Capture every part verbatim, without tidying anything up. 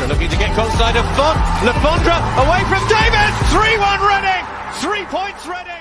looking to get close side of Font. Lafondra away from Davis. three one Reading. Three points Reading.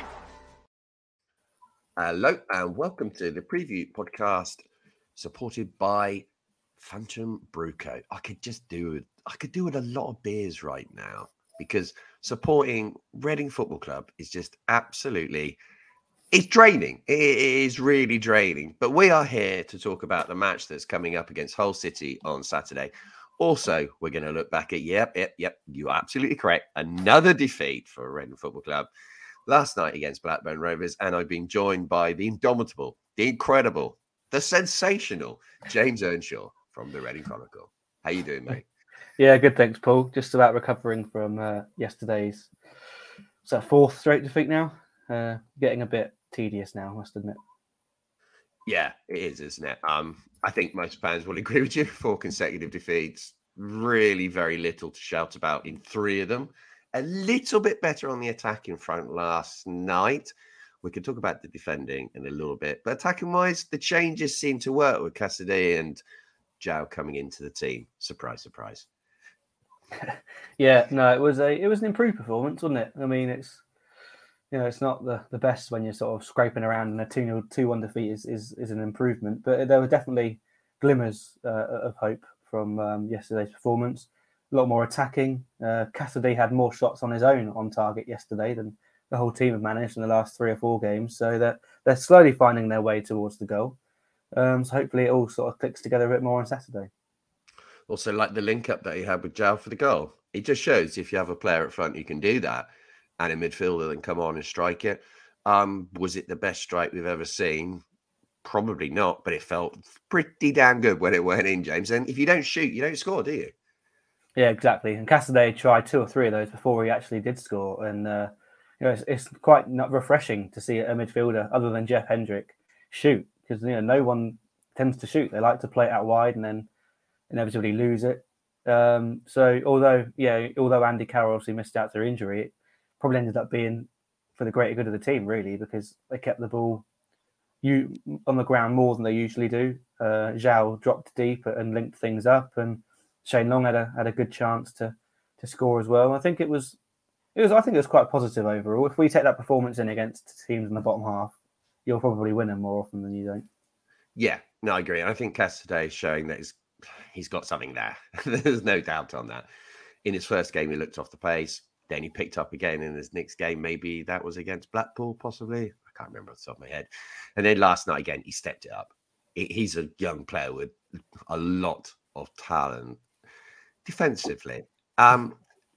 Hello and welcome to the preview podcast supported by Phantom Brewco. I could just do it. I could do with a lot of beers right now because supporting Reading Football Club is just absolutely, it's draining. It is really draining. But we are here to talk about the match that's coming up against Hull City on Saturday. Also, we're going to look back at, yep, yep, yep, you are absolutely correct. Another defeat for Reading Football Club last night against Blackburn Rovers. And I've been joined by the indomitable, the incredible, the sensational James Earnshaw from the Reading Chronicle. How you doing, mate? Yeah, good, thanks, Paul. Just about recovering from uh, yesterday's so fourth straight defeat now. Uh, getting a bit tedious now, I must admit. Yeah, it is, isn't it? Um, I think most fans will agree with you. Four consecutive defeats, really very little to shout about in three of them. A little bit better on the attacking front last night. We can talk about the defending in a little bit, but attacking-wise, the changes seem to work with Cassidy and Zhao coming into the team. Surprise, surprise. Yeah, no, it was a it was an improved performance, wasn't it? I mean, it's you know, it's not the, the best when you're sort of scraping around, and a two nil two one defeat is, is is an improvement. But there were definitely glimmers uh, of hope from um, yesterday's performance. A lot more attacking. Uh, Cassidy had more shots on his own on target yesterday than the whole team have managed in the last three or four games. So that they're, they're slowly finding their way towards the goal. Um, so hopefully it all sort of clicks together a bit more on Saturday. Also, like the link up that he had with Zhao for the goal. It just shows if you have a player up front, you can do that. And a midfielder then come on and strike it. Um, was it the best strike we've ever seen? Probably not, but it felt pretty damn good when it went in, James. And if you don't shoot, you don't score, do you? Yeah, exactly. And Cassidy tried two or three of those before he actually did score. And uh, you know, it's, it's quite not refreshing to see a midfielder other than Jeff Hendrick shoot, because you know no one tends to shoot. They like to play it out wide and then inevitably lose it. Um, so although yeah, although Andy Carroll obviously missed out through injury, it probably ended up being for the greater good of the team, really, because they kept the ball you on the ground more than they usually do. Uh, Zhao dropped deep and linked things up, and Shane Long had a had a good chance to to score as well. I think it was it was I think it was quite positive overall. If we take that performance in against teams in the bottom half, you'll probably win them more often than you don't. Yeah, no, I agree. I think Cassidy is showing that he's, he's got something there. There's no doubt on that. In his first game, he looked off the pace. Then he picked up again in his next game. Maybe that was against Blackpool, possibly. I can't remember off the top of my head. And then last night, again, he stepped it up. He's a young player with a lot of talent defensively. Um,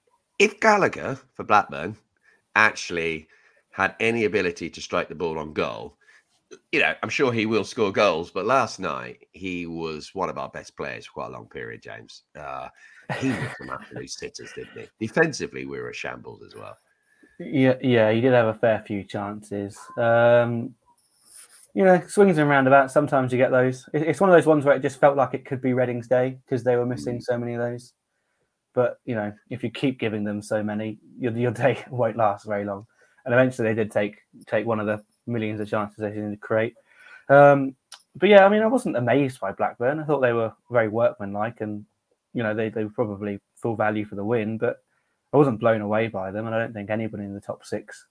if Gallagher for Blackburn actually had any ability to strike the ball on goal, you know, I'm sure he will score goals. But last night, he was one of our best players for quite a long period, James. Uh, he was some absolute sitters, didn't he? Defensively, we were a shambles as well. Yeah, yeah, he did have a fair few chances. Um, you know, swings and roundabouts. Sometimes you get those. It's one of those ones where it just felt like it could be Reading's day because they were missing mm. so many of those. But you know, if you keep giving them so many, your, your day won't last very long. And eventually, they did take take one of the millions of chances they did create. Um, but yeah, I mean, I wasn't amazed by Blackburn. I thought they were very workmanlike, and you know, they they were probably full value for the win. But I wasn't blown away by them, and I don't think anybody in the top six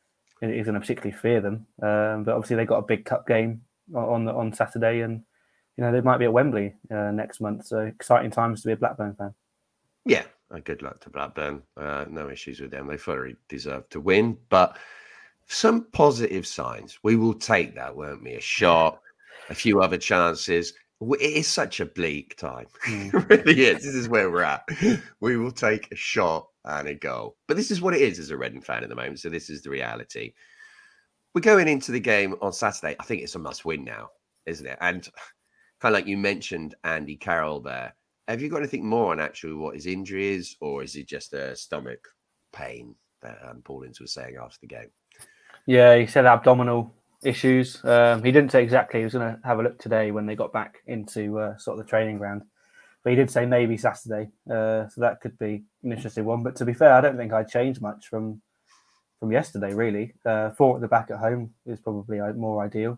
is going to particularly fear them. Um, but obviously, they got a big cup game on the, on Saturday, and you know, they might be at Wembley uh, next month. So exciting times to be a Blackburn fan. Yeah, good luck to Blackburn. Uh, no issues with them. They fully deserve to win. But some positive signs. We will take that, won't we? A shot, a few other chances. It is such a bleak time. Mm. It really is. This is where we're at. We will take a shot and a goal. But this is what it is as a Reading fan at the moment. So this is the reality. We're going into the game on Saturday. I think it's a must win now, isn't it? And kind of like you mentioned Andy Carroll there. Have you got anything more on actually what his injury is, or is it just a stomach pain that um, Paul Ince was saying after the game? Yeah, he said abdominal issues. Um, he didn't say exactly. He was going to have a look today when they got back into uh, sort of the training ground. But he did say maybe Saturday. Uh, so that could be an interesting one. But to be fair, I don't think I'd change much from from yesterday, really. Uh, four at the back at home is probably more ideal.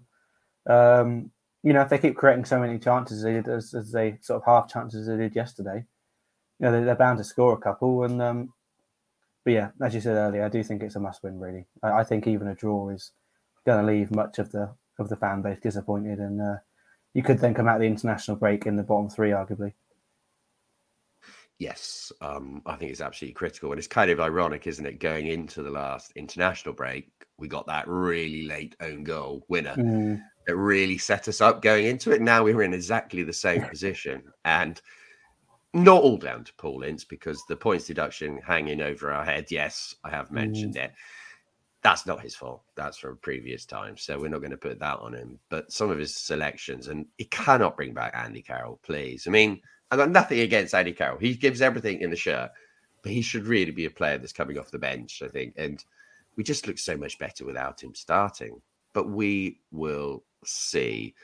Um, you know, if they keep creating so many chances as they did, as, as they sort of half chances as they did yesterday, you know, they're, they're bound to score a couple. And um, but yeah, as you said earlier, I do think it's a must-win. Really, I, I think even a draw is going to leave much of the of the fan base disappointed, and uh, you could then come out of the international break in the bottom three, arguably. Yes, um, I think it's absolutely critical. And it's kind of ironic, isn't it? Going into the last international break, we got that really late own goal winner Mm. that really set us up going into it. Now we're in exactly the same position. And not all down to Paul Ince, because the points deduction hanging over our head, yes, I have mentioned mm. it. That's not his fault. That's from previous times. So we're not going to put that on him. But some of his selections, and he cannot bring back Andy Carroll, please. I mean, I've got nothing against Andy Carroll. He gives everything in the shirt, but he should really be a player that's coming off the bench, I think. And we just look so much better without him starting. But we will see.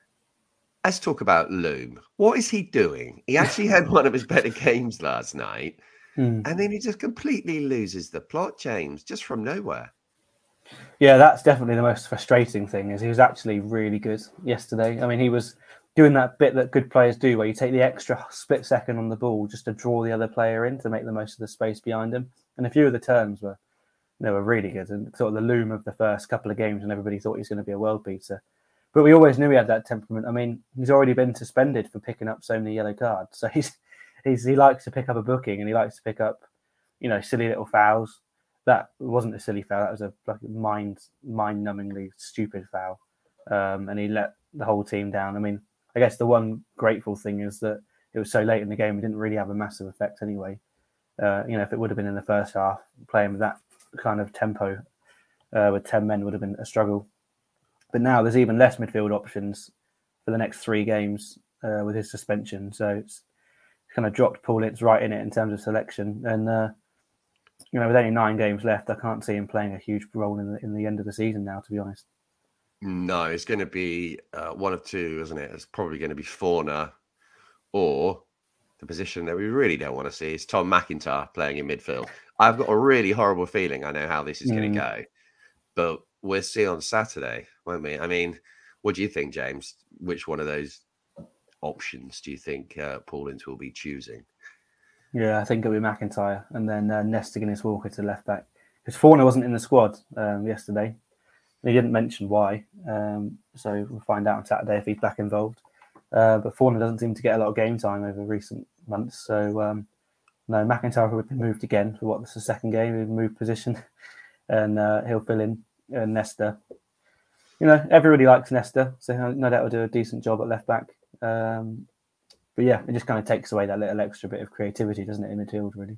Let's talk about Loom. What is he doing? He actually had one of his better games last night. Mm. And then he just completely loses the plot, James, just from nowhere. Yeah, that's definitely the most frustrating thing, is he was actually really good yesterday. I mean, he was doing that bit that good players do, where you take the extra split second on the ball just to draw the other player in to make the most of the space behind him. And a few of the turns were, they were really good, and sort of the Loom of the first couple of games, and everybody thought he was going to be a world beater. But we always knew he had that temperament. I mean, he's already been suspended for picking up so many yellow cards. So he's, he's he likes to pick up a booking, and he likes to pick up, you know, silly little fouls. That wasn't a silly foul. That was a like mind mind-numbingly stupid foul, um, and he let the whole team down. I mean, I guess the one grateful thing is that it was so late in the game, it didn't really have a massive effect anyway. Uh, you know, if it would have been in the first half, playing with that kind of tempo uh, with ten men would have been a struggle. But now there's even less midfield options for the next three games uh, with his suspension. So it's kind of dropped Paul Ince right in it in terms of selection. And, uh, you know, with only nine games left, I can't see him playing a huge role in the, in the end of the season now, to be honest. No, it's going to be uh, one of two, isn't it? It's probably going to be Forner, or the position that we really don't want to see is Tom McIntyre playing in midfield. I've got a really horrible feeling I know how this is mm. going to go, but we'll see on Saturday, won't we? I mean, what do you think, James? Which one of those options do you think uh, Paul Ince will be choosing? Yeah, I think it'll be McIntyre, and then uh, Nesta Guinness-Walker to left back. Because Forner wasn't in the squad um, yesterday. He didn't mention why, um, so we'll find out on Saturday if he's back involved. Uh, but Forner doesn't seem to get a lot of game time over recent months, so um, no, McIntyre will be moved again for what was the second game. He'll move position, and uh, he'll fill in uh, Nesta. You know, everybody likes Nesta, so no doubt he'll do a decent job at left back. Um, but yeah, it just kind of takes away that little extra bit of creativity, doesn't it, in midfield, really?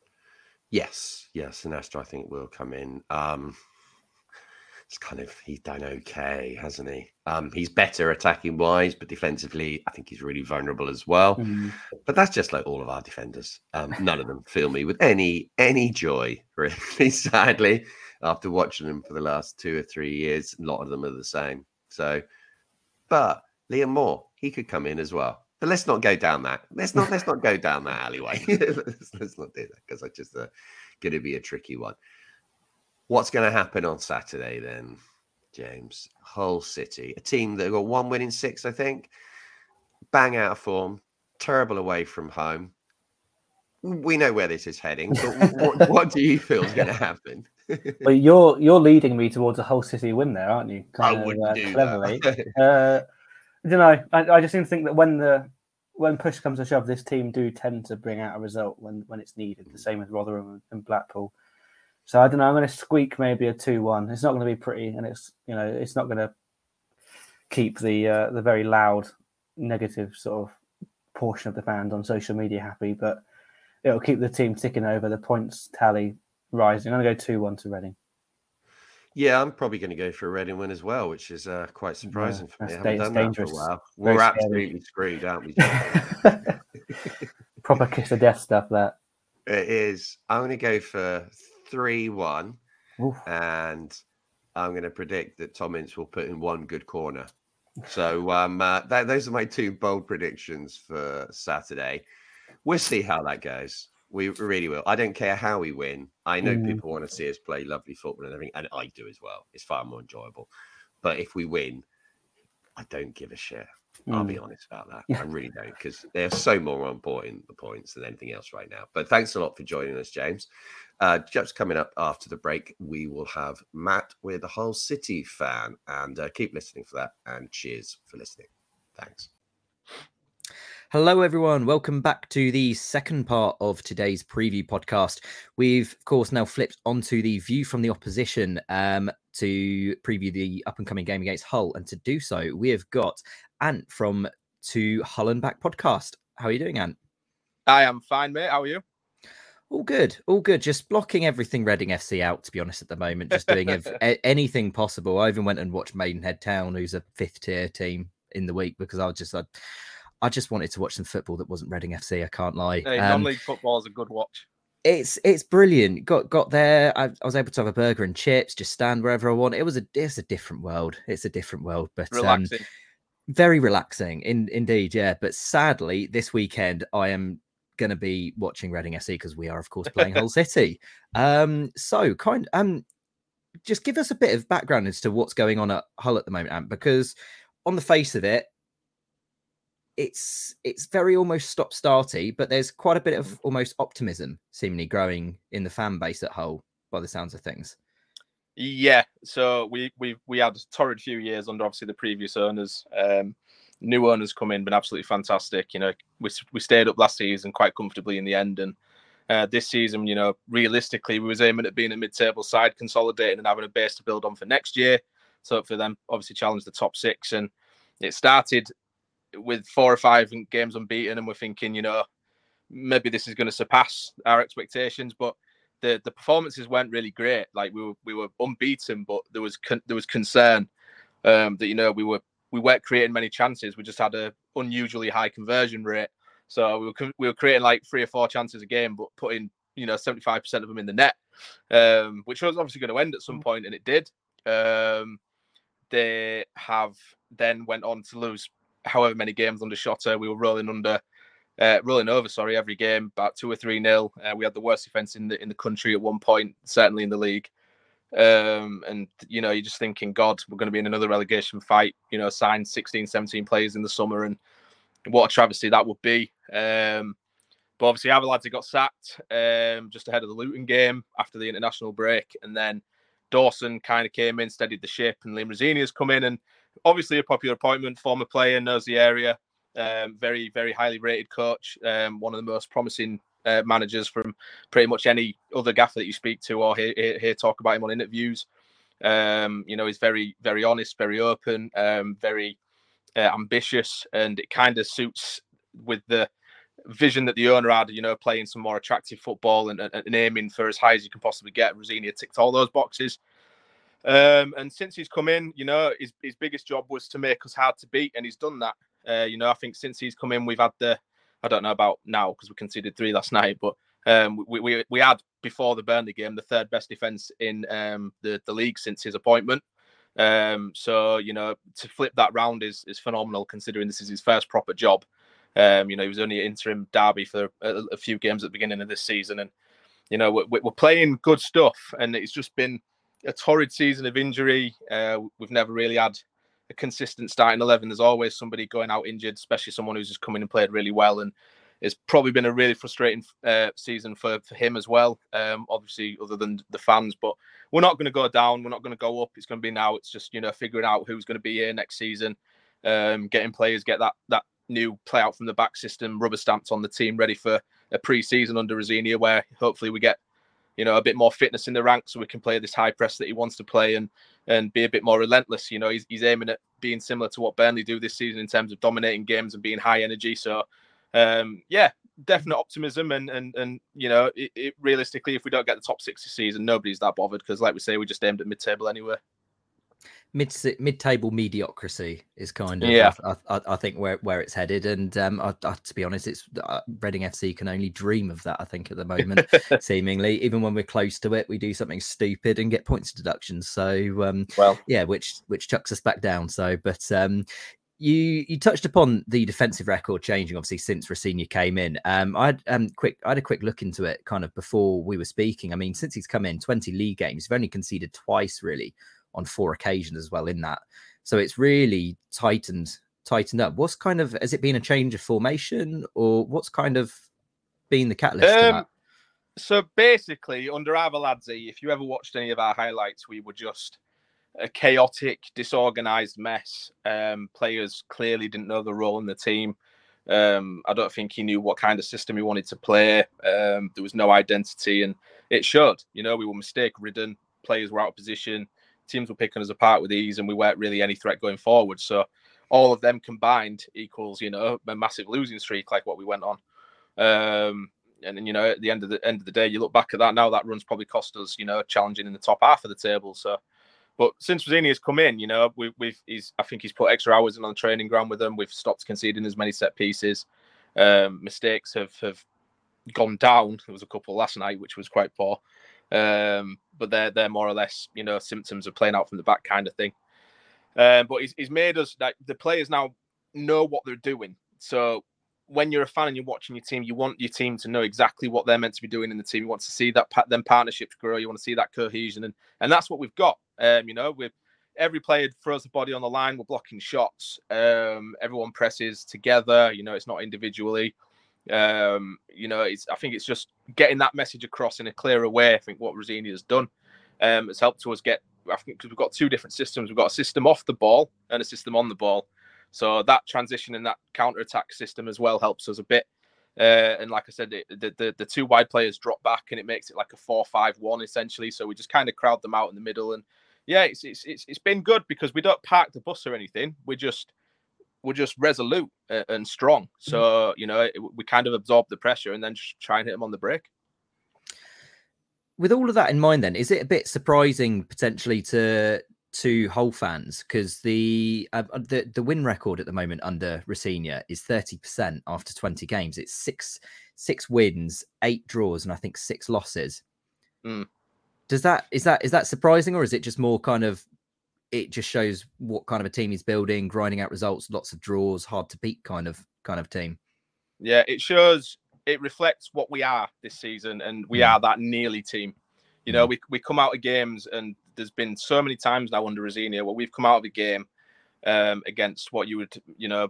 Yes, yes, and Nesta, I think, will come in. Um, it's kind of, he's done okay, hasn't he? Um, he's better attacking wise, but defensively, I think he's really vulnerable as well. Mm. But that's just like all of our defenders. Um, none of them fill me with any any joy, really, sadly. After watching them for the last two or three years, a lot of them are the same. So, but Liam Moore, he could come in as well. But let's not go down that. Let's not let's not go down that alleyway. let's, let's not do that, because it's just uh, going to be a tricky one. What's going to happen on Saturday then, James? Hull City, a team that got one win in six, I think. Bang out of form, terrible away from home. We know where this is heading, but what, what do you feel is going to happen? Well, you're you're leading me towards a Hull City win there, aren't you? Kind I wouldn't of, uh, do cleverly. that. uh, I don't know. I, I just seem to think that when the when push comes to shove, this team do tend to bring out a result when, when it's needed. The same with Rotherham and Blackpool. So I don't know. I'm going to squeak maybe a two one. It's not going to be pretty, and it's you know it's not going to keep the uh, the very loud negative sort of portion of the fans on social media happy, but it'll keep the team ticking over, the points tally rising. I'm going to go two one to Reading. Yeah, I'm probably going to go for a Reading win as well, which is uh, quite surprising yeah, for me. I haven't done dangerous. that for a while. Very We're absolutely screwed, aren't we? Proper kiss of death stuff, that. It is. I'm going to go for three one, and I'm going to predict that Tom Ince will put in one good corner. So um, uh, that, those are my two bold predictions for Saturday. We'll see how that goes. We really will. I don't care how we win. I know mm. people want to see us play lovely football and everything, and I do as well. It's far more enjoyable. But if we win, I don't give a shit. I'll Mm. be honest about that. I really don't, because they're so more important, the points, than anything else right now. But thanks a lot for joining us, James. Uh, just coming up after the break, we will have Matt with a Hull City fan. And uh, keep listening for that. And cheers for listening. Thanks. Hello, everyone. Welcome back to the second part of today's preview podcast. We've, of course, now flipped onto the view from the opposition um, to preview the up-and-coming game against Hull. And to do so, we have got Ant from To Hull and Back podcast. How are you doing, Ant? I am fine, mate. How are you? All good. All good. Just blocking everything Reading F C out, to be honest, at the moment. Just doing ev- anything possible. I even went and watched Maidenhead Town, who's a fifth-tier team, in the week because I was just... I, I just wanted to watch some football that wasn't Reading F C. I can't lie. Hey, um, non-league football is a good watch. It's it's brilliant. Got got there. I, I was able to have a burger and chips. Just stand wherever I want. It was a it's a different world. It's a different world, but Relaxing. Um, very relaxing. In indeed, yeah. But sadly, this weekend I am going to be watching Reading F C because we are, of course, playing Hull City. Um, so kind um, just give us a bit of background as to what's going on at Hull at the moment, Ant, because on the face of it, it's it's very almost stop-starty, but there's quite a bit of almost optimism seemingly growing in the fan base at Hull by the sounds of things. Yeah, so we we we had a torrid few years under obviously the previous owners. Um, new owners come in, been absolutely fantastic. You know, we we stayed up last season quite comfortably in the end, and uh, this season, you know, realistically, we was aiming at being a mid-table side, consolidating and having a base to build on for next year. So for them, obviously challenge the top six, and it started with four or five games unbeaten, and we're thinking, you know, maybe this is going to surpass our expectations. But the the performances weren't really great. Like we were we were unbeaten, but there was con- there was concern um, that you know we were we weren't creating many chances. We just had a unusually high conversion rate. So we were we were creating like three or four chances a game, but putting you know seventy-five percent of them in the net, um, which was obviously going to end at some point, and it did. Um, they have then went on to lose however many games under Shotter. We were rolling under, uh, rolling over, sorry, every game, about two or three nil. Uh, we had the worst defense in the in the country at one point, certainly in the league. Um, and, you know, you're just thinking, God, we're going to be in another relegation fight, you know, signed sixteen, seventeen players in the summer, and what a travesty that would be. Um, but obviously, our lads got sacked um, just ahead of the Luton game after the international break. And then Dawson kind of came in, steadied the ship, and Liam Rosini has come in, and obviously a popular appointment, former player, knows the area, um, very, very highly rated coach, um, one of the most promising uh, managers from pretty much any other gaffer that you speak to or hear, hear, hear talk about him on interviews. Um, you know, he's very, very honest, very open, um, very uh, ambitious, and it kind of suits with the vision that the owner had, you know, playing some more attractive football and, and, and aiming for as high as you can possibly get. Rosini had ticked all those boxes. Um, and since he's come in, you know, his, his biggest job was to make us hard to beat, and he's done that. Uh, you know, I think since he's come in, we've had the, I don't know about now because we conceded three last night, but um, we, we we had before the Burnley game the third best defence in um, the the league since his appointment. Um, so you know, to flip that round is is phenomenal considering this is his first proper job. Um, you know, he was only at interim Derby for a, a few games at the beginning of this season, and you know, we're, we're playing good stuff, and it's just been a torrid season of injury. Uh, we've never really had a consistent starting eleven. There's always somebody going out injured, especially someone who's just come in and played really well. And it's probably been a really frustrating uh, season for, for him as well, um, obviously, other than the fans. But we're not going to go down. We're not going to go up. It's going to be now. It's just, you know, figuring out who's going to be here next season, um, getting players, get that that new play out from the back system, rubber stamped on the team, ready for a pre-season under Rosini, where hopefully we get, you know, a bit more fitness in the ranks so we can play this high press that he wants to play and and be a bit more relentless. You know, he's, he's aiming at being similar to what Burnley do this season in terms of dominating games and being high energy. So, um, yeah, definite optimism. And, and, and you know, it, it, realistically, if we don't get the top six this season, nobody's that bothered because, like we say, we just aimed at mid-table anyway. Mid mid-table mediocrity is kind of, yeah. I, I, I think, where, where it's headed. And um, I, I, to be honest, it's uh, Reading F C can only dream of that, I think, at the moment, seemingly. Even when we're close to it, we do something stupid and get points deductions. So, um, well, yeah, which which chucks us back down. So, but um, you you touched upon the defensive record changing, obviously, since Rosini came in. Um, I had um, quick, I had a quick look into it kind of before we were speaking. I mean, since he's come in, twenty league games, he's only conceded twice, really, on four occasions as well in that. So it's really tightened tightened up. What's kind of, has it been a change of formation, or what's kind of been the catalyst Um, to that? So basically, under Arveladze, if you ever watched any of our highlights, we were just a chaotic, disorganized mess. Um, players clearly didn't know the role in the team. Um, I don't think he knew what kind of system he wanted to play. Um, there was no identity, and it showed. You know, we were mistake-ridden. Players were out of position. Teams were picking us apart with ease, and we weren't really any threat going forward. So all of them combined equals, you know, a massive losing streak like what we went on. Um, and then, you know, at the end of the end of the day, you look back at that now, that run's probably cost us, you know, challenging in the top half of the table. So, but since Rosini has come in, you know, we, we've he's I think he's put extra hours in on the training ground with them. We've stopped conceding as many set pieces. Um, mistakes have have gone down. There was a couple last night, which was quite poor. Um, but they're they're more or less, you know, symptoms of playing out from the back kind of thing. Um, but he's he's made us like the players now know what they're doing. So when you're a fan and you're watching your team, you want your team to know exactly what they're meant to be doing in the team. You want to see that them partnerships grow. You want to see that cohesion, and and that's what we've got. Um, you know, with every player throws the body on the line. We're blocking shots. Um, everyone presses together. You know, it's not individually. Um, you know, it's I think it's just getting that message across in a clearer way. I think what Rosini has done um, has helped to us get. I think because we've got two different systems. We've got a system off the ball and a system on the ball. So that transition and that counter-attack system as well helps us a bit. Uh, and like I said, it, the, the the two wide players drop back and it makes it like a four five one essentially. So we just kind of crowd them out in the middle. And yeah, it's it's it's, it's been good because we don't park the bus or anything. We just we're just resolute and strong. So, you know, we kind of absorb the pressure and then just try and hit them on the break. With all of that in mind, then, is it a bit surprising potentially to to Hull fans? Because the, uh, the the win record at the moment under Rosini is thirty percent after twenty games. It's six six wins, eight draws, and I think six losses. Mm. Does that is that is that surprising, or is it just more kind of it just shows what kind of a team he's building, grinding out results, lots of draws, hard to beat kind of kind of team? Yeah, it shows. It reflects what we are this season, and we Mm. are that nearly team. You know, Mm. we we come out of games, and there's been so many times now under Rosini where we've come out of a game um, against what you would, you know,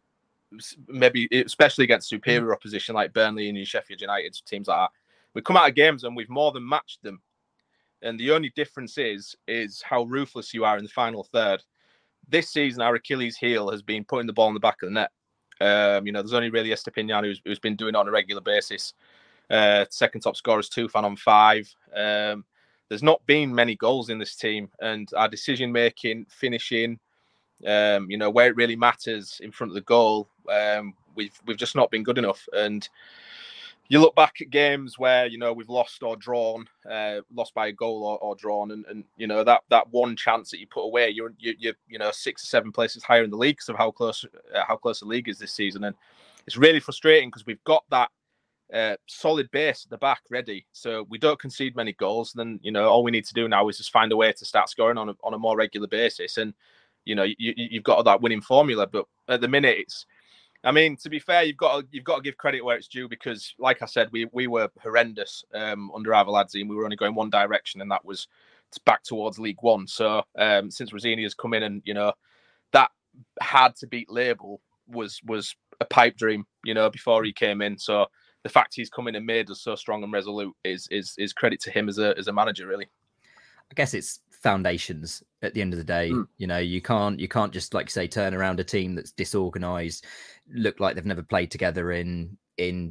maybe especially against superior opposition like Burnley and Sheffield United, teams like that. We come out of games and we've more than matched them. And the only difference is is how ruthless you are in the final third. This season, our Achilles heel has been putting the ball in the back of the net. Um, you know, there's only really Estepinian who's, who's been doing it on a regular basis. Uh, second top scorers, two fan on five. Um, there's not been many goals in this team, and our decision making, finishing, um, you know, where it really matters in front of the goal, um, we've we've just not been good enough. And you look back at games where, you know, we've lost or drawn, uh, lost by a goal or, or drawn, and, and you know that that one chance that you put away, you're you you you know six or seven places higher in the league because of how close uh, how close the league is this season, and it's really frustrating because we've got that uh, solid base at the back ready, so we don't concede many goals. Then you know all we need to do now is just find a way to start scoring on a, on a more regular basis, and you know you, you've got that winning formula. But at the minute, it's I mean, to be fair, you've got to, you've got to give credit where it's due because, like I said, we we were horrendous um, under Arveladze, and we were only going one direction, and that was back towards League One. So um, since Rosini has come in, and you know that hard to beat label was was a pipe dream, you know, before he came in. So the fact he's come in and made us so strong and resolute is is is credit to him as a as a manager, really. I guess it's foundations at the end of the day. Mm. You know, you can't you can't just, like you say, turn around a team that's disorganized, look like they've never played together in in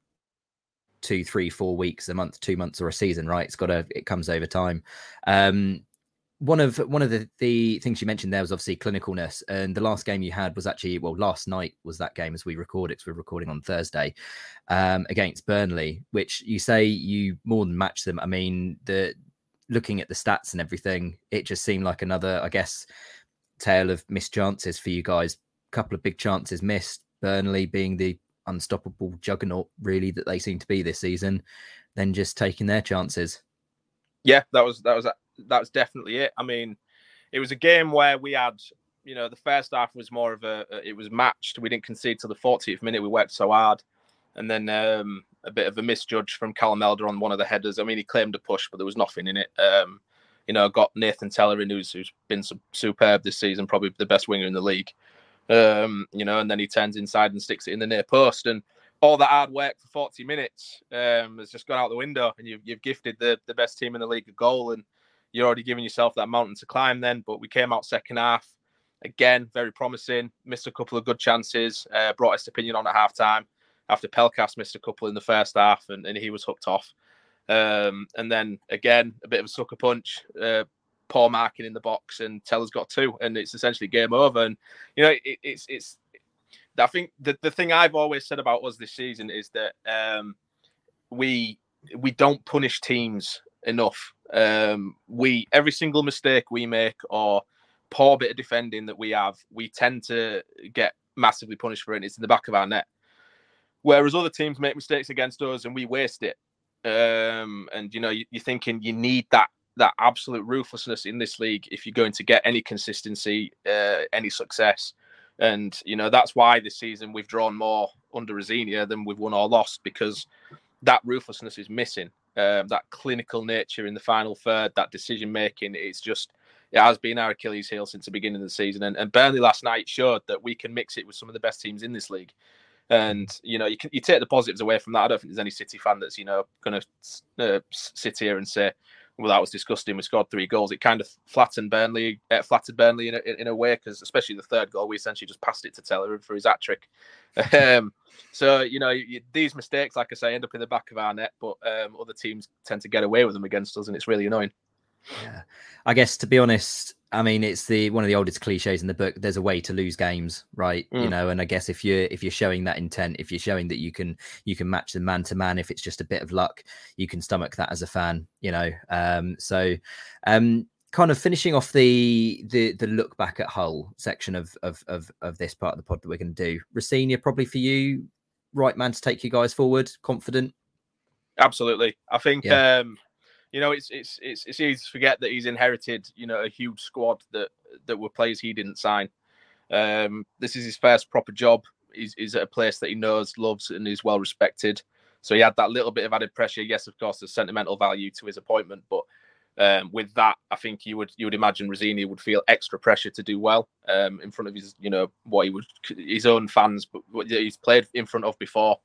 two, three, four weeks, a month, two months, or a season, right? It's got to it comes over time. Um, one of one of the, the things you mentioned there was obviously clinicalness, and the last game you had was actually well, last night was that game as we record it. So we're recording on Thursday um, against Burnley, which you say you more than match them. I mean, the looking at the stats and everything, it just seemed like another, I guess, tale of missed chances for you guys. A couple of big chances missed. Burnley being the unstoppable juggernaut, really, that they seem to be this season, then just taking their chances. Yeah, that was that was that was definitely it. I mean, it was a game where we had, you know, the first half was more of a, it was matched. We didn't concede till the fortieth minute. We worked so hard, and then um, a bit of a misjudge from Callum Elder on one of the headers. I mean, he claimed a push, but there was nothing in it. Um, you know, got Nathan Teller in, who's who's been superb this season, probably the best winger in the league. Um, you know, and then he turns inside and sticks it in the near post, and all that hard work for forty minutes um, has just gone out the window, and you've, you've gifted the, the best team in the league a goal, and you're already giving yourself that mountain to climb then. But we came out second half, again, very promising, missed a couple of good chances, uh, brought Estepinian on at half time after Pelkas missed a couple in the first half, and, and he was hooked off. Um, and then, again, a bit of a sucker punch, uh, poor marking in the box, and Teller's got two, and it's essentially game over. And, you know, it, it's, it's, I think the, the thing I've always said about us this season is that um, we we don't punish teams enough. Um, we every single mistake we make or poor bit of defending that we have, we tend to get massively punished for it. And it's in the back of our net. Whereas other teams make mistakes against us and we waste it. Um, and you know, you, you're thinking you need that that absolute ruthlessness in this league if you're going to get any consistency, uh, any success. And, you know, that's why this season we've drawn more under Rosinia than we've won or lost, because that ruthlessness is missing. Um, that clinical nature in the final third, that decision-making, it's just, it has been our Achilles heel since the beginning of the season. And, and Burnley last night showed that we can mix it with some of the best teams in this league. And, you know, you can you take the positives away from that. I don't think there's any City fan that's, you know, going to uh, sit here and say, well, that was disgusting. We scored three goals. It kind of flattened Burnley, uh, flattered Burnley in a, in a way, because especially the third goal, we essentially just passed it to Teller for his hat trick. Um, so, you know, you, these mistakes, like I say, end up in the back of our net, but um, other teams tend to get away with them against us, and it's really annoying. Yeah, I guess, to be honest, I mean, it's the one of the oldest cliches in the book. There's a way to lose games, right? Mm. You know, and I guess if you're if you're showing that intent, if you're showing that you can you can match them man to man, if it's just a bit of luck, you can stomach that as a fan. You know, um, so um, kind of finishing off the the the look back at Hull section of of of, of this part of the pod that we're going to do. Rosinia, probably for you, right man to take you guys forward, confident. Absolutely, I think. Yeah. Um, You know, it's it's it's it's easy to forget that he's inherited, you know, a huge squad that that were players he didn't sign. Um, this is his first proper job. He's, he's at a place that he knows, loves, and is well respected. So he had that little bit of added pressure. Yes, of course, there's sentimental value to his appointment, but um, with that, I think you would you would imagine Rosinia would feel extra pressure to do well um, in front of his, you know, what he would his own fans, but what he's played in front of before.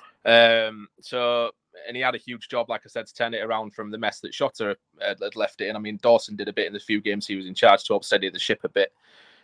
Um, so. And he had a huge job, like I said, to turn it around from the mess that Shota had, had left it in. I mean, Dawson did a bit in the few games he was in charge to help steady the ship a bit.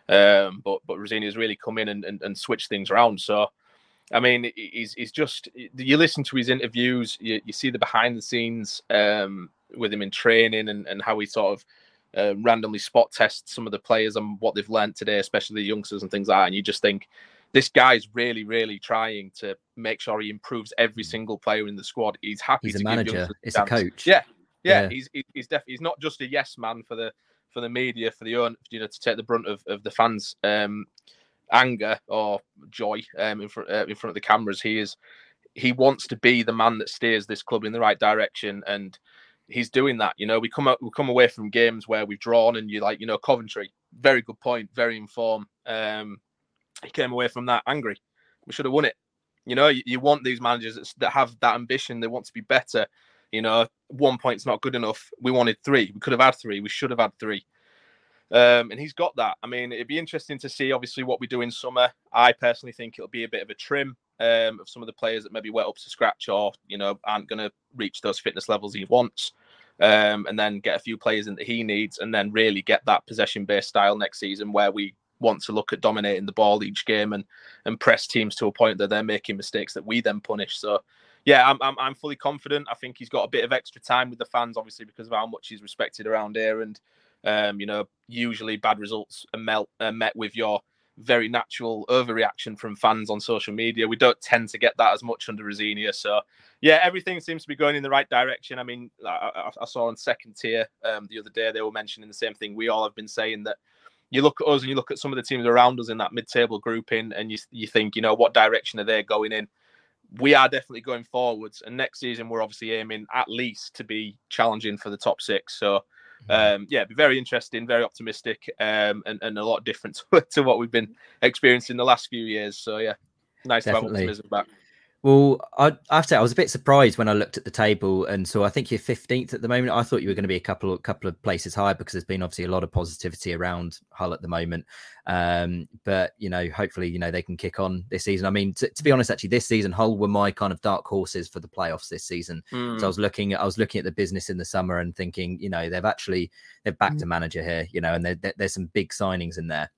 Um, but but Rosinia's really come in and, and, and switched things around. So, I mean, he's he's just, you listen to his interviews, you, you see the behind the scenes um, with him in training and, and how he sort of uh, randomly spot tests some of the players and what they've learned today, especially the youngsters and things like that. And you just think, this guy's really, really trying to make sure he improves every single player in the squad. He's happy he's to a manager. It's a coach. Yeah, yeah. yeah. He's he's definitely he's not just a yes man for the for the media, for the own, you know, to take the brunt of, of the fans' um, anger or joy um, in front uh, in front of the cameras. He is he wants to be the man that steers this club in the right direction, and he's doing that. You know, we come up, we come away from games where we've drawn, and you like, you know, Coventry, very good point, very informed. Um, He came away from that angry. We should have won it. You know, you, you want these managers that have that ambition. They want to be better. You know, one point's not good enough. We wanted three. We could have had three. We should have had three. Um, and he's got that. I mean, it'd be interesting to see, obviously, what we do in summer. I personally think it'll be a bit of a trim um, of some of the players that maybe went up to scratch or, you know, aren't going to reach those fitness levels he wants. Um, and then get a few players in that he needs, and then really get that possession-based style next season where we want to look at dominating the ball each game and and press teams to a point that they're making mistakes that we then punish. So yeah, I'm I'm, I'm fully confident. I think he's got a bit of extra time with the fans, obviously, because of how much he's respected around here. And um, you know, usually bad results are met, are met with your very natural overreaction from fans on social media. We don't tend to get that as much under Rosinia. So yeah, everything seems to be going in the right direction. I mean, I, I saw on Second Tier um, the other day they were mentioning the same thing we all have been saying, that you look at us and you look at some of the teams around us in that mid-table grouping, and you you think, you know, what direction are they going in? We are definitely going forwards, and next season we're obviously aiming at least to be challenging for the top six. So, um, yeah, it'd be very interesting, very optimistic, um, and, and a lot different to, to what we've been experiencing the last few years. So, yeah, nice Definitely. to have optimism back. Well, I, I have to say, I was a bit surprised when I looked at the table, and so I think you're fifteenth at the moment. I thought you were going to be a couple of couple of places higher because there's been obviously a lot of positivity around Hull at the moment. Um, but you know, hopefully, you know, they can kick on this season. I mean, to, to be honest, actually, this season Hull were my kind of dark horses for the playoffs this season. Mm. So I was looking, I was looking at the business in the summer and thinking, you know, they've actually they've backed mm. a manager here, you know, and there, there, there's some big signings in there.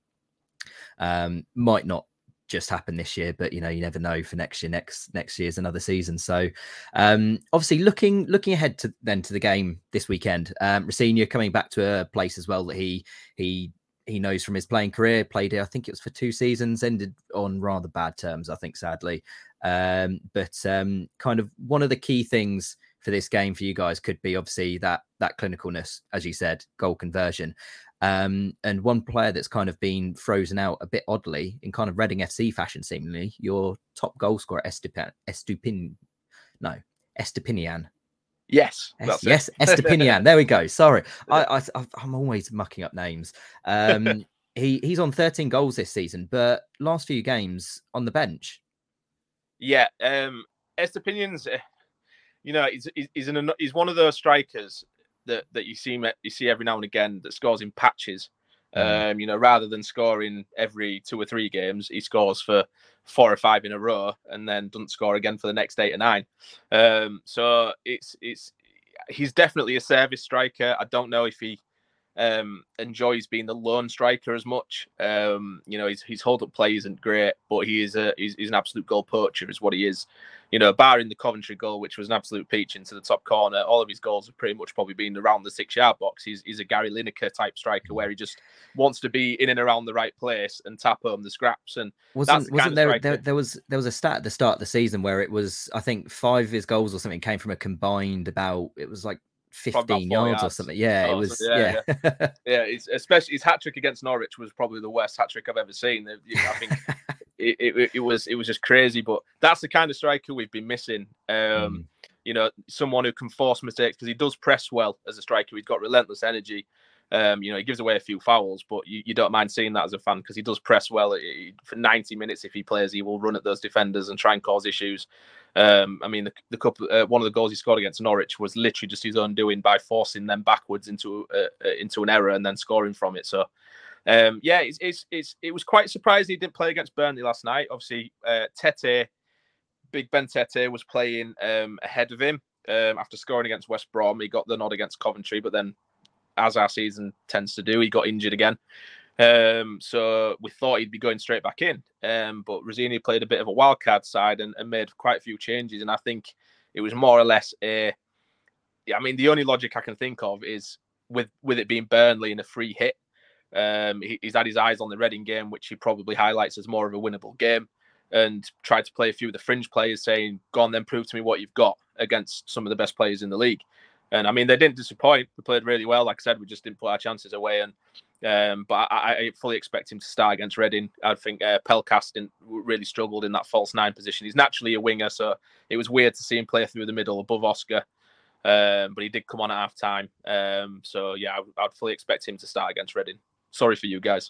Um, might not just happen this year, but you know, you never know for next year. Next next year's another season. So um obviously looking looking ahead to then to the game this weekend. Um Rosenior coming back to a place as well that he he he knows from his playing career, played here, I think it was for two seasons, ended on rather bad terms, I think, sadly. Um, but um kind of one of the key things for this game for you guys could be obviously that that clinicalness, as you said, goal conversion. Um, and one player that's kind of been frozen out a bit oddly in kind of Reading F C fashion, seemingly, your top goal scorer, Estupin, Estupin, no, Estupinian. Yes, Es, yes, Estupinian. There we go. Sorry, I, I, I'm always mucking up names. Um, he he's on thirteen goals this season, but last few games on the bench. Yeah, um, Estupinian's, you know, he's he's, an, he's one of those strikers that that you see you see every now and again that scores in patches. Mm. Um, you know, rather than scoring every two or three games, he scores for four or five in a row and then doesn't score again for the next eight or nine. Um, so it's it's he's definitely a service striker. I don't know if he um, enjoys being the lone striker as much. Um, you know, his his hold up play isn't great, but he is a he's, he's an absolute goal poacher, is what he is. You know, barring the Coventry goal, which was an absolute peach into the top corner, all of his goals have pretty much probably been around the six-yard box. He's, he's a Gary Lineker type striker where he just wants to be in and around the right place and tap home the scraps. And wasn't that's the wasn't kind there, of there there was there was a stat at the start of the season where it was, I think, five of his goals or something came from a combined about it was like fifteen yards, yards or something. Yeah, oh, it was. So, yeah, yeah, yeah. yeah it's, especially his hat trick against Norwich was probably the worst hat trick I've ever seen. You know, I think. It, it, it was it was just crazy, but that's the kind of striker we've been missing. Um, mm. You know, someone who can force mistakes because he does press well as a striker. He's got relentless energy. Um, you know, he gives away a few fouls, but you, you don't mind seeing that as a fan because he does press well. He, for ninety minutes, if he plays, he will run at those defenders and try and cause issues. Um, I mean, the, the couple, uh, one of the goals he scored against Norwich was literally just his own doing by forcing them backwards into uh, uh, into an error and then scoring from it. So. Um, yeah, it's, it's it's it was quite surprising he didn't play against Burnley last night. Obviously, uh, Tete, Big Ben Tete was playing um, ahead of him um, after scoring against West Brom. He got the nod against Coventry, but then, as our season tends to do, he got injured again. Um, so we thought he'd be going straight back in. Um, but Rosenior played a bit of a wildcard side and, and made quite a few changes. And I think it was more or less a. I mean, the only logic I can think of is with with it being Burnley and a free hit. Um, he, he's had his eyes on the Reading game, which he probably highlights as more of a winnable game, and tried to play a few of the fringe players, saying, "Go on, then prove to me what you've got against some of the best players in the league." And I mean, they didn't disappoint. We played really well. Like I said, we just didn't put our chances away. And um, but I, I fully expect him to start against Reading. I think uh, Pelkas didn't really struggled in that false nine position. He's naturally a winger, so it was weird to see him play through the middle above Oscar. Um, but he did come on at half time. Um, so yeah, I, I'd fully expect him to start against Reading. Sorry for you guys.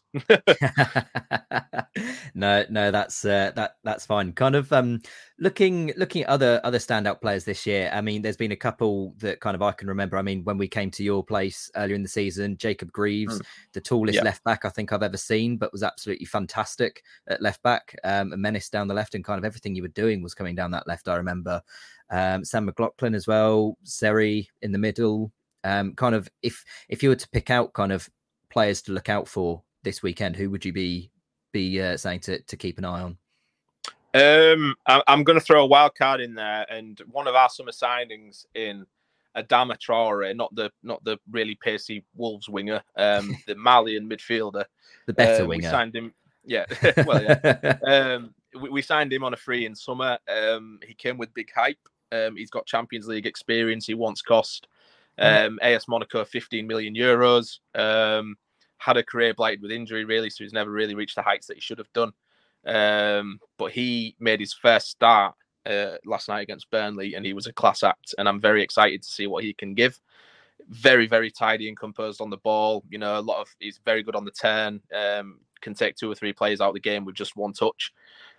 no, no, that's uh, that that's fine. Kind of um, looking looking at other other standout players this year. I mean, there's been a couple that kind of I can remember. I mean, when we came to your place earlier in the season, Jacob Greaves, mm. the tallest yeah. left back I think I've ever seen, but was absolutely fantastic at left back. Um, a menace down the left, and kind of everything you were doing was coming down that left. I remember um, Sam McLaughlin as well, Seri in the middle. Um, kind of if if you were to pick out kind of players to look out for this weekend, who would you be be uh, saying to, to keep an eye on? Um, I'm going to throw a wild card in there, and one of our summer signings in Adama Traore, not the not the really pacey Wolves winger, um, the Malian midfielder, the better uh, winger. We signed him, yeah. well, yeah. Um, we, we signed him on a free in summer. Um, he came with big hype. Um, he's got Champions League experience. He once cost um, A S Monaco fifteen million euros. Um, had a career blighted with injury, really, so he's never really reached the heights that he should have done. Um, but he made his first start uh, last night against Burnley, and he was a class act, and I'm very excited to see what he can give. Very, very tidy and composed on the ball. You know, a lot of he's very good on the turn, um, can take two or three players out of the game with just one touch.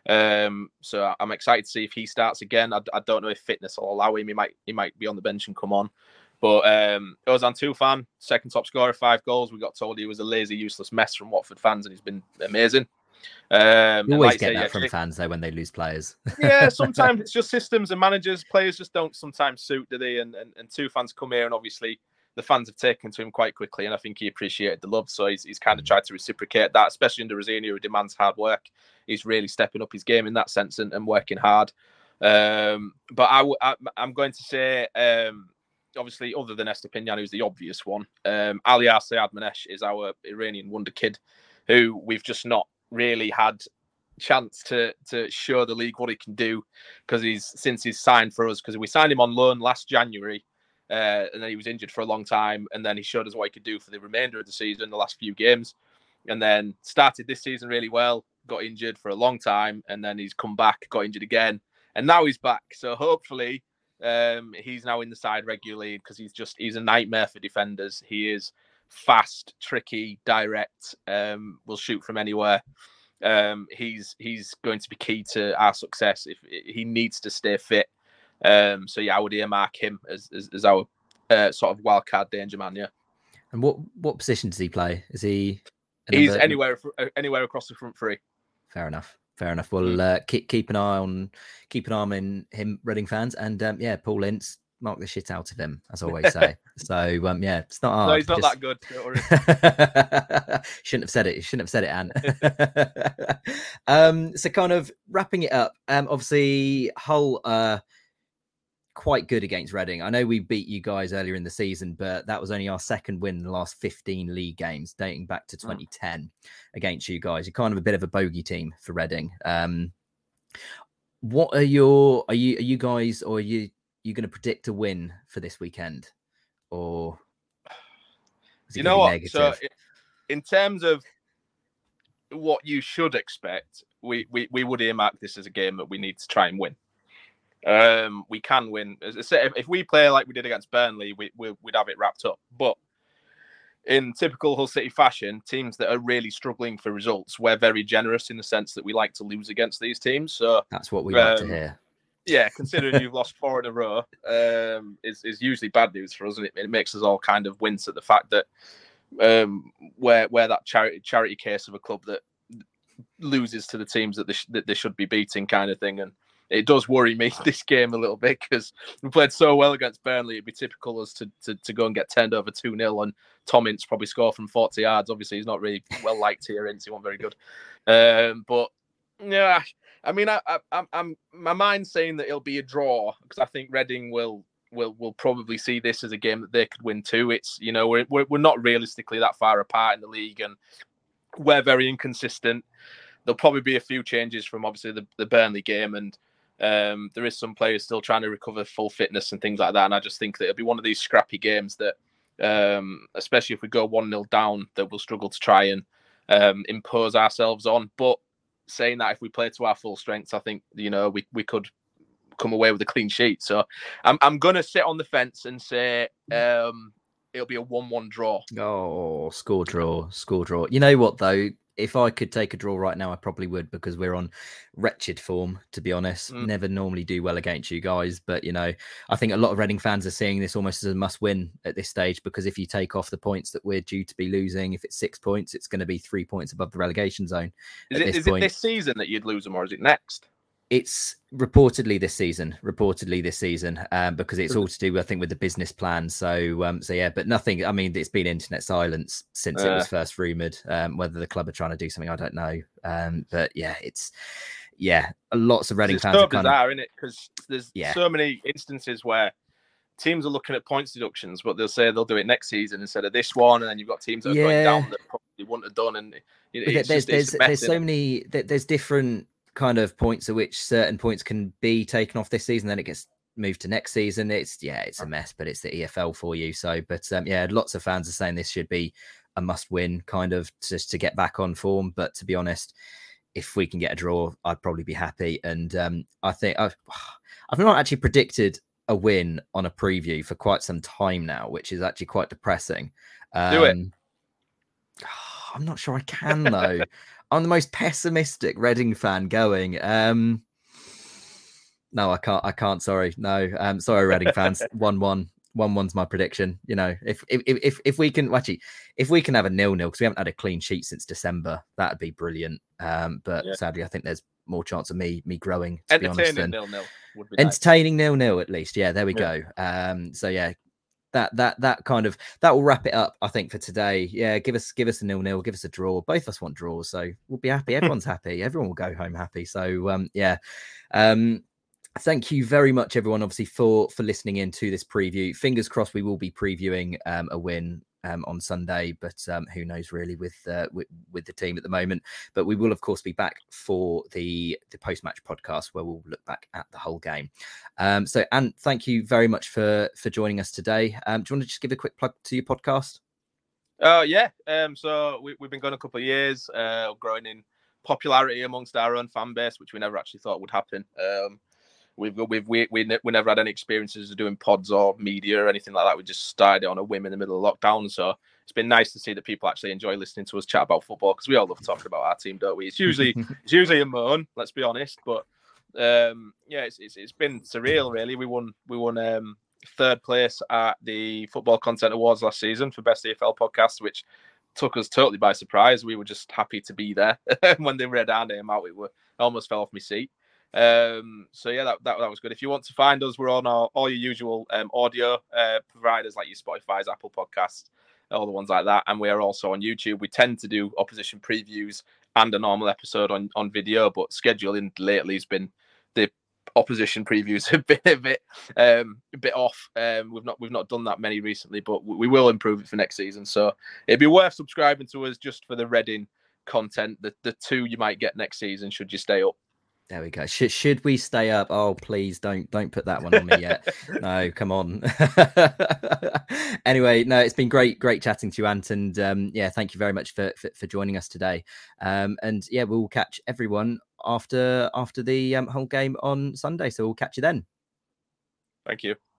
Um, so I'm excited to see if he starts again. I, I don't know if fitness will allow him. He might he might be on the bench and come on. But um, Ozan Tufan, second top scorer, five goals. We got told he was a lazy, useless mess from Watford fans, and he's been amazing. Um, You always like get say, that yeah, from Jake, fans though when they lose players. yeah, sometimes it's just systems and managers. Players just don't sometimes suit, do they? And, and and Tufan's come here, and obviously the fans have taken to him quite quickly, and I think he appreciated the love. So he's he's kind of tried to reciprocate that, especially under Rosenior, who demands hard work. He's really stepping up his game in that sense and, and working hard. Um, but I, I I'm going to say. Um, Obviously, other than Estepinian, who's the obvious one, um, Aliar Sayadmanesh is our Iranian wonder kid, who we've just not really had chance to to show the league what he can do, because he's since he's signed for us, because we signed him on loan last January, uh, and then he was injured for a long time, and then he showed us what he could do for the remainder of the season, the last few games, and then started this season really well, got injured for a long time, and then he's come back, got injured again, and now he's back. So hopefully. Um, he's now in the side regularly, because he's just he's a nightmare for defenders. He is fast, tricky, direct. Um, will shoot from anywhere. Um, he's he's going to be key to our success. If he needs to stay fit. Um, so yeah, I would earmark him as as, as our uh, sort of wild card danger man. Yeah. And what what position does he play? Is he? He's number... anywhere anywhere across the front three. Fair enough. Fair enough. We'll uh, keep keep an eye on keep an eye on him, Reading fans, and um, yeah, Paul Ince, mark the shit out of him, as I always say. So um, yeah, it's not hard. No, he's not just... that good. Don't worry. Shouldn't have said it. You shouldn't have said it, Anne. um, so kind of wrapping it up. Um, obviously, Hull uh quite good against Reading. I know we beat you guys earlier in the season, but that was only our second win in the last fifteen league games, dating back to twenty ten mm. against you guys. You're kind of a bit of a bogey team for Reading. Um, what are your, are you, are you guys, or are you, you going to predict a win for this weekend? Or you know what? Negative? So in terms of what you should expect, we, we, we would earmark this as a game that we need to try and win. Um, we can win. As I said, if, if we play like we did against Burnley, we, we, we'd have it wrapped up. But in typical Hull City fashion, teams that are really struggling for results, we're very generous in the sense that we like to lose against these teams. So that's what we um, like to hear. Yeah, considering you've lost four in a row, um, is is usually bad news for us, and it, it makes us all kind of wince at the fact that um, we're we're that charity charity case of a club that loses to the teams that they, sh- that they should be beating, kind of thing, and. It does worry me, this game, a little bit, because we played so well against Burnley. It'd be typical us to, to, to go and get turned over two nil, and Tom Ince probably score from forty yards. Obviously, he's not really well liked here. Ince, he wasn't very good. Um, but, yeah, I mean, I, I, I'm my mind's saying that it'll be a draw, because I think Reading will will will probably see this as a game that they could win too. It's, you know, we're, we're, we're not realistically that far apart in the league, and we're very inconsistent. There'll probably be a few changes from, obviously, the, the Burnley game, and Um, there is some players still trying to recover full fitness and things like that. And I just think that it'll be one of these scrappy games that, um, especially if we go one nil down, that we'll struggle to try and um, impose ourselves on. But saying that, if we play to our full strengths, I think, you know, we, we could come away with a clean sheet. So I'm I'm going to sit on the fence and say um, it'll be a one one draw. Oh, score draw, score draw. You know what, though? If I could take a draw right now, I probably would, because we're on wretched form, to be honest. Mm. Never normally do well against you guys. But, you know, I think a lot of Reading fans are seeing this almost as a must win at this stage, because if you take off the points that we're due to be losing, if it's six points, it's going to be three points above the relegation zone. Is, it, this, is it this season that you'd lose them, or is it next? It's reportedly this season, reportedly this season, um, because it's all to do, I think, with the business plan. So, um, so yeah, but nothing. I mean, it's been internet silence since uh, it was first rumored. Um, whether the club are trying to do something, I don't know. Um, but yeah, it's yeah, lots of Reading it's fans. So are kind bizarre, of, isn't it? Because there's yeah. so many instances where teams are looking at points deductions, but they'll say they'll do it next season instead of this one, and then you've got teams that are yeah. going down that probably wouldn't have done. And it, it's there's just, there's, it's mess, there's so many there's different kind of points at which certain points can be taken off this season, then it gets moved to next season. It's yeah, it's a mess, but it's the E F L for you. So, but um, yeah, lots of fans are saying this should be a must-win, kind of just to get back on form. But to be honest, if we can get a draw, I'd probably be happy. And um, I think I've, I've not actually predicted a win on a preview for quite some time now, which is actually quite depressing. Um, Do it. I'm not sure I can though. I'm the most pessimistic Reading fan going. Um, no, I can't. I can't. Sorry, no. Um, sorry, Reading fans. one one. One one's my prediction. You know, if if if if we can actually, if we can have a nil nil because we haven't had a clean sheet since December, that'd be brilliant. Um, but Yeah. sadly, I think there's more chance of me me growing. To be honest, Entertaining than nil nil would be nice. entertaining nil nil at least. Yeah, there we Yeah. go. Um, so yeah, that that that kind of that will wrap it up. I think for today. Yeah, give us give us a nil nil, give us a draw. Both of us want draws, so we'll be happy. Everyone's happy. Everyone will go home happy. So um, yeah. Um, Thank you very much, everyone, obviously, for for listening in to this preview. Fingers crossed we will be previewing um, a win um, on Sunday, but um, who knows really with, uh, with with the team at the moment. But we will, of course, be back for the, the post-match podcast where we'll look back at the whole game. Um, so, Ant, thank you very much for, for joining us today. Um, do you want to just give a quick plug to your podcast? Oh, uh, yeah. Um, so we, we've been going a couple of years, uh, growing in popularity amongst our own fan base, which we never actually thought would happen. Um, We've we've we we, we never had any experiences of doing pods or media or anything like that. We just started it on a whim in the middle of lockdown. So it's been nice to see that people actually enjoy listening to us chat about football because we all love talking about our team, don't we? It's usually it's usually a moan, let's be honest. But um, yeah, it's, it's it's been surreal, really. We won we won um, third place at the Football Content Awards last season for Best A F L Podcast, which took us totally by surprise. We were just happy to be there when they read our name out. It were I almost fell off my seat. Um, so yeah, that, that that was good. If you want to find us, we're on our, all your usual um, audio uh, providers like your Spotify's, Apple Podcasts, all the ones like that. And we are also on YouTube. We tend to do opposition previews and a normal episode on, on video, but scheduling lately has been the opposition previews have been a bit um, a bit off. Um, we've not we've not done that many recently, but we will improve it for next season. So it'd be worth subscribing to us just for the Reading content. The the two you might get next season should you stay up. There we go. Should should we stay up? Oh, please don't don't put that one on me yet. No, come on. Anyway, no, it's been great, great chatting to you, Ant, and um, yeah, thank you very much for, for for joining us today. Um, and yeah, we'll catch everyone after after the um, whole game on Sunday. So we'll catch you then. Thank you.